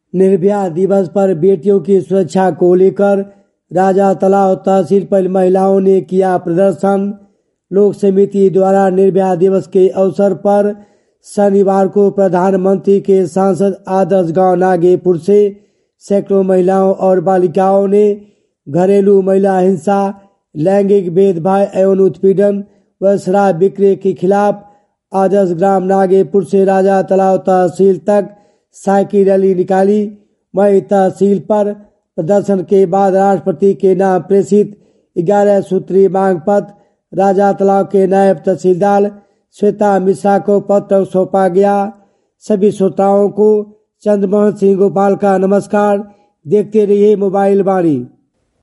निर्भया दिवस पर बेटियों की सुरक्षा को लेकर राजा तलाव तहसील पर महिलाओं ने किया प्रदर्शन। लोक समिति द्वारा निर्भया दिवस के अवसर पर शनिवार को प्रधानमंत्री के सांसद आदर्श गांव नागेपुर से सैकड़ों महिलाओं और बालिकाओं ने घरेलू महिला हिंसा, लैंगिक भेदभाव एवं उत्पीड़न व शराब बिक्री के खिलाफ आदर्श ग्राम नागेपुर से राजा तालाब तहसील तक साइकिल रैली निकाली। वहीं तहसील पर प्रदर्शन के बाद राष्ट्रपति के नाम प्रेषित 11 सूत्रीय मांग पत्र राजा तालाब के नायब तहसीलदार श्वेता मिश्रा को पत्र सौंपा गया। सभी श्रोताओं को चंद्रमोहन सिंह गोपाल का नमस्कार। देखते रहिए मोबाइल वाणी।